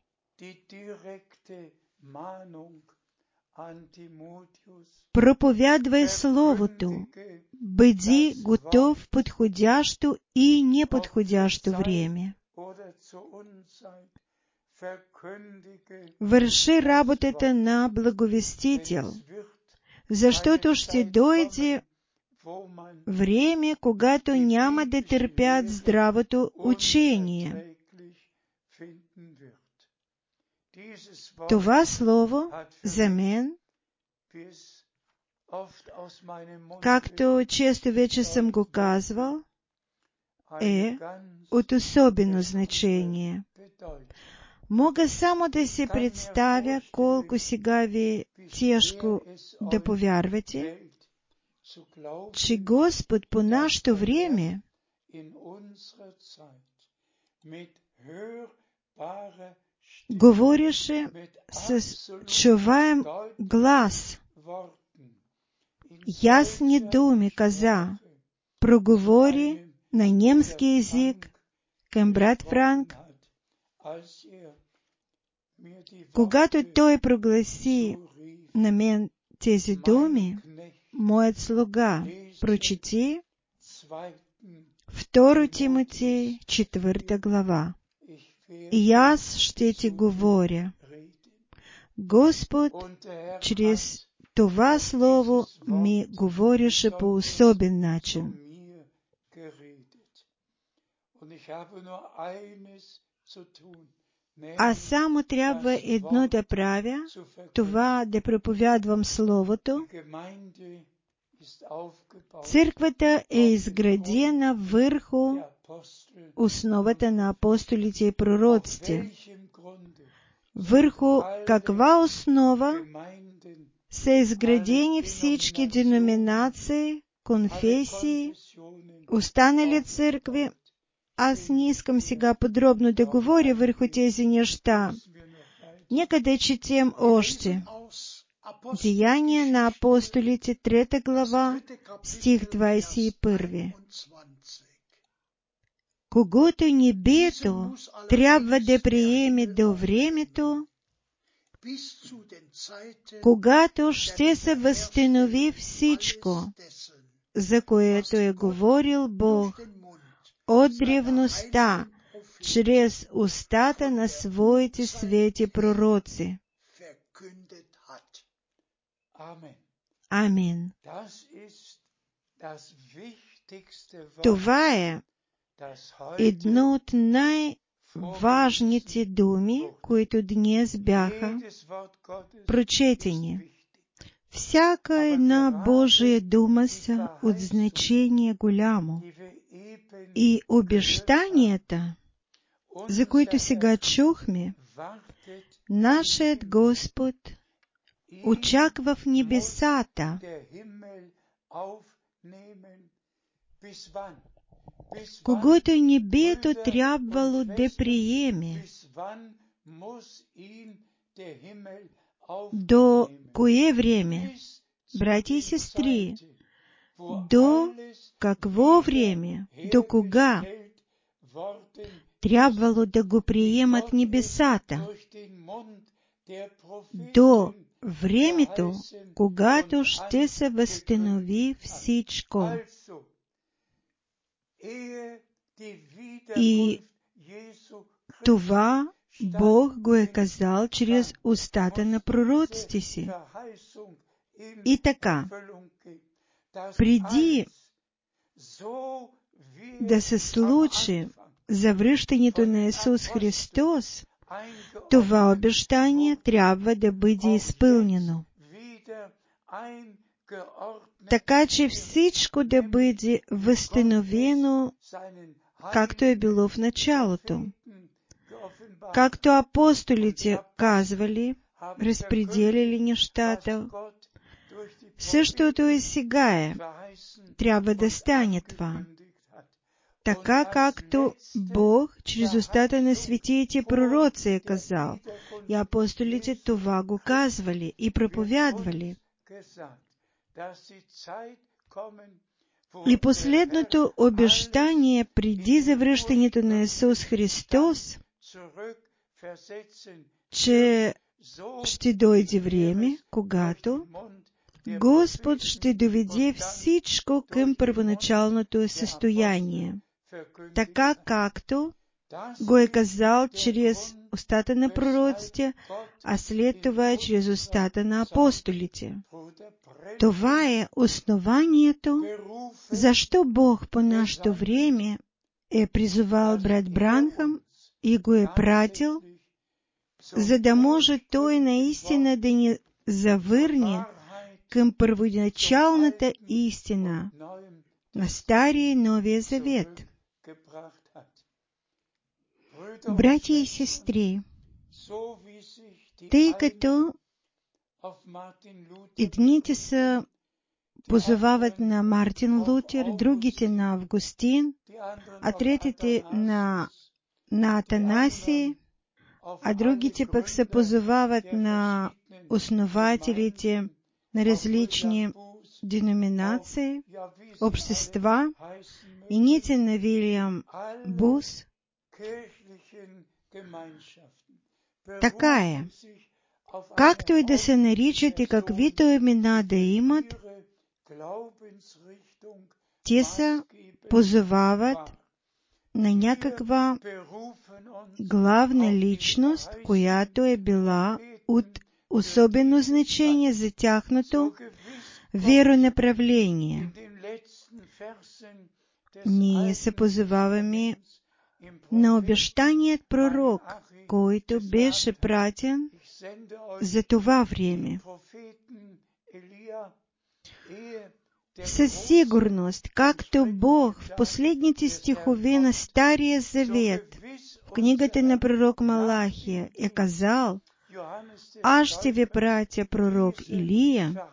Проповядвай Словото, бъди готов в подходящо и неподходящо време. Върши работата на благовестител, защото ще дойде време, когато няма да търпят здравото учение. Това слово за мен, както често вече съм го казвал, е от особено значение. Мога само да си представя колко сега ви тежко да повярвате, че Господ по нашето време говореше с чуваем глас, ясни думи каза, проговори на немски език към брат Франк. Когато той прогласи на мен тези думи, моят слуга, прочети 2 Тимотея, 4 глава. И аз ще ти говоря. Господ чрез това слово ми говореше по особен начин. Аз само трябва едно да правя, това да проповядвам Словото Църквата е изградена върху основата на апостолите и пророците. Върху каква основа са изградени всички деноминации, конфесии, останали църкви? Аз не искам сега подробно да говоря върху тези неща. Нека да четем още. Деяния на апостолите, 3 глава, стих 21. Когото небето трябва да приеме до времето, когато ще се възстанови всичко, за което е говорил Бог от древността, чрез устата на своите свети пророци. Амин. Това е едно от най-важните думи, които днес бяха прочетени. Всяка една Божия дума са от значение голямо. И обещанията, за които сега чухме, нашият Господ очаква в небесата. Когото небето трябвало да приеме. До кое време, братя и сестри? До какво време? До кога? Трябвало да го приемат небесата. До времето, когато ще се възстанови всичко. И това Бог го е казал чрез устата на пророците си. И така, преди да се случи завръщането на Исус Христос, това обещание трябва да бъде изпълнено. Така че всичко да бъде възстановено, както е било в началото. Както апостолите казвали, разпределили нещата, същото и сега е. Трябва да стане това. Така както Бог чрез устата на светиите пророци е казал, и апостолите това го казвали и проповядвали. И последното обещание преди завръщането на Исус Христос, че ще дойде време, когато Господ ще доведе всичко към първоначалното състояние, така както го е казал чрез устата на пророците, а след това чрез устата на апостолите. Това е основанието, защо Бог по нашето време е призовал брат Бранхам и го е пратил, за да може той наистина да ни завърне към първоначалната истина на Стария и Новия Завет. Братя и сестри, тъй като едните се позовават на Мартин Лутер, другите на Августин, а третите на Атанасий, а другите пък се позовават на основателите на различни деноминации, общества, и ните на Вилиам Бус. Така е. Както и да се наричат и каквито имена да имат, те се позовават на някаква главна личност, която е била от особено значение за тяхното веронаправление. Ние се позоваваме на обещаният пророк, който беше пратен за това време. със сигурност, както Бог в последните стихове на Стария Завет, в книгата на пророк Малахия, е казал: «Аз ще ви пратя пророк Илия,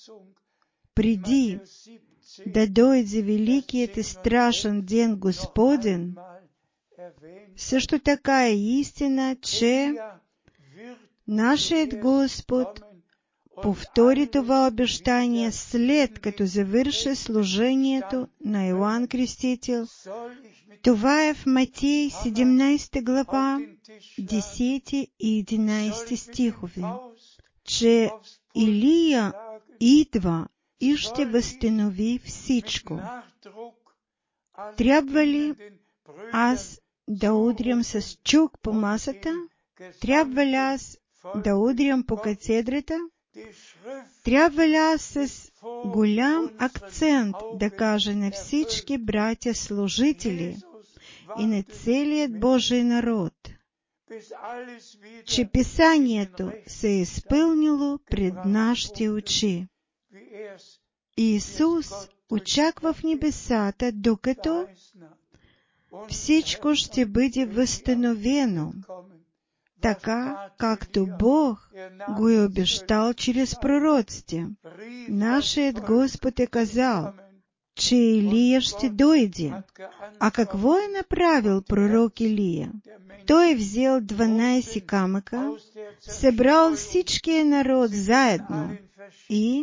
преди да дойде великият и страшен ден Господен». Също така е истина, че нашият Господ повтори това обещание след като завърши служението на Йоан Крестител. Това е в Матей 17 глава, 10 и 11 стихове, че Илия идва и ще възстанови всичко. Трябва ли аз да удрям с чук по масата? Трябва ли аз да удрям по катедрата? Трябва ли аз с голям акцент да кажа на всички братя служители и на целият Божий народ, че Писанието се е изпълнило пред нашите очи? Иисус очаква в небесата, докато всичко ще бъде възстановено, така както Бог го е обещал чрез пророците. Нашият Господ е казал, че Илия ще дойде. А какво е направил пророк Илия? Той е взел 12 камъка, събрал всичкия народ заедно и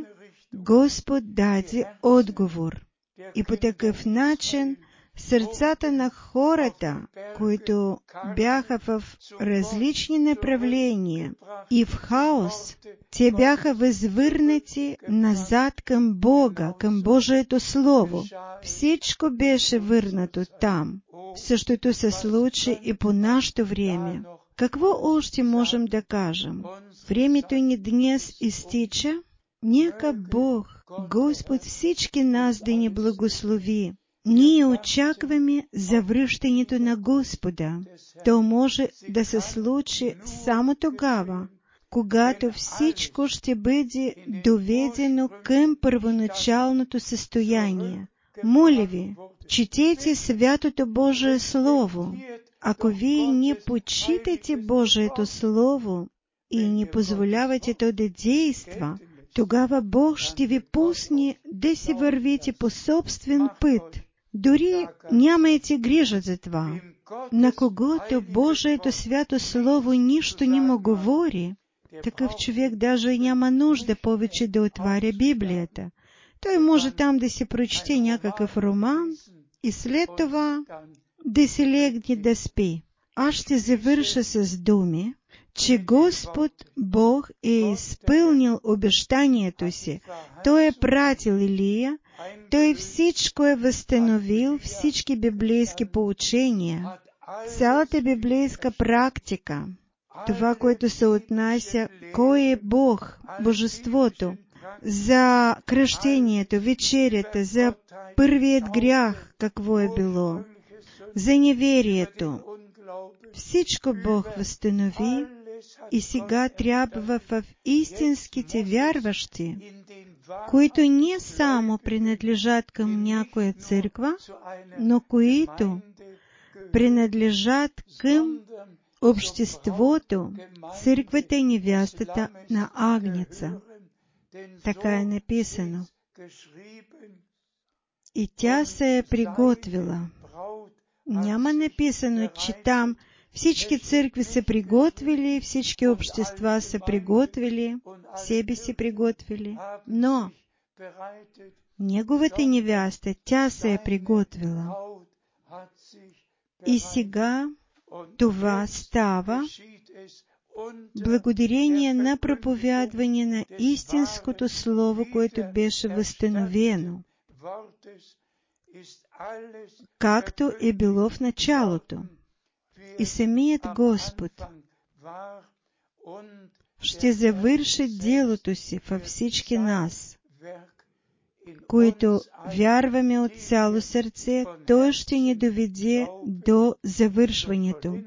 Господ даде отговор. И по такъв начин сърцата на хората, които бяха в различни направления и в хаос, те бяха възвърнати назад към Бога, към Божието Слово. Всичко беше върнато там. Същото се случи и по нашето време. Какво още можем да кажем? Времето ни днес изтича. Нека Бог, Господ, всички нас да ни благослови. Ние очакваме завръщането на Господа. То може да се случи само тогава, когато всичко ще бъде доведено към първоначалното състояние. Моля ви, четете Святото Божие Слово. Ако вие не почитате Божието Слово и не позволявате то да действа, тогава Бог ще ви пусне да си вървите по собствен път. Дори нямайте грижа за това. На когото Божието свято Слово нищо не му говори, такъв човек даже и няма нужда повече да отваря Библията. Той може там да си прочете някакъв роман и след това да си легне да спи. Аз ще завърша с думи, че Господ Бог е изпълнил обещанието си. Той е пратил Илия, Той всичко е възстановил, всички библейски поучения, цялата библейска практика, това, което се отнася, кой е Бог, Божеството, за кръщението, вечерята, за първият грях, какво е било, за неверието. Всичко Бог възстанови и сега трябва в истинските вярващи, които не само принадлежат към някоя църква, но които принадлежат към обществото, църквата и невястата на Агнеца. Така е написано. И тя се е приготвила. Няма написано, че там всички църкви са приготвили, всички общества са приготвили, себе си приготвили, но неговата невяста, тя се е приготвила. И сега това става благодарение на проповядване на истинското Слово, което беше възстановено, както е било в началото. И самият Господ ще завърши делото си във всички нас, които вярваме от цяло сърце. Той ще ни доведе до завършването.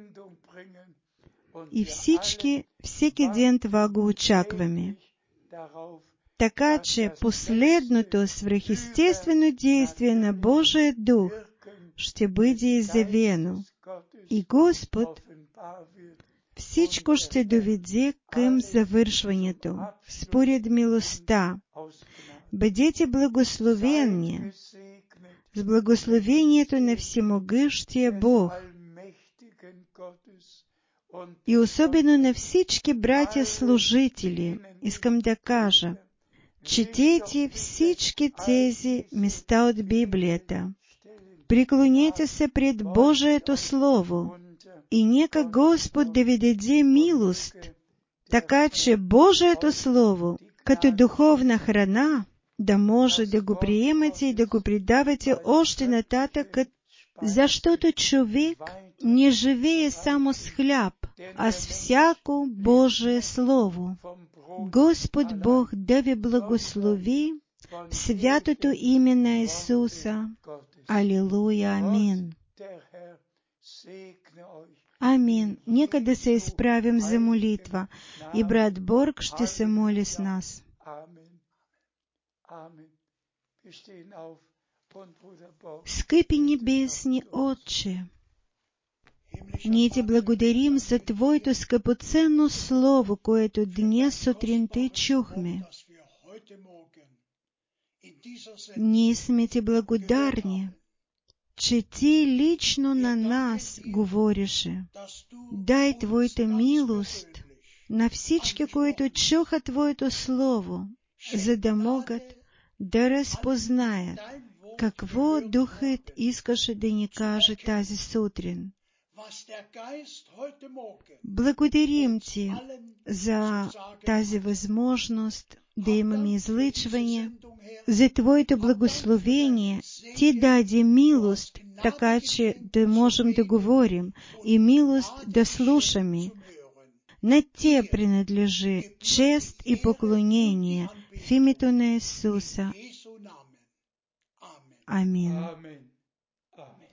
И всеки ден това го очакваме. така че последното свръхестествено действие на Божия Дух ще бъде изявено. И Господ всичко ще доведе към завършването, според милостта. Бъдете благословени с благословението на Всемогъщия Бог и особено на всички братя-служители. Искам да кажа, четете всички тези места от Библията. Преклонете се пред Божието Слово и нека Господ да ви даде милост, така че Божието Слово, като духовна храна, да може да го приемате и да го предавате още нататък, защото човек не живее само с хляб, а с всяко Божие Слово. Господ Бог да ви благослови в святото име на Исуса. Алилуя, амин. Амин. Нека да се изправим за молитва и брат Борг ще се моли с нас. Скъпи небесни Отче, ние ти благодарим за Твоето скъпоценно Слово, което днес сутринта чухме. Ние сме ти благодарни, че ти лично на нас говореше. Дай Твоята милост на всички, които чуха Твоето Слово, за да могат да разпознаят какво Духът искаше да ни каже тази сутрин. Благодарим Ти за тази възможност да имаме излъчване, за Твоето благословение. Ти даде милост, така че да можем да говорим, и милост да слушаме. На Те принадлежи чест и поклонение в името на Исуса. Амин.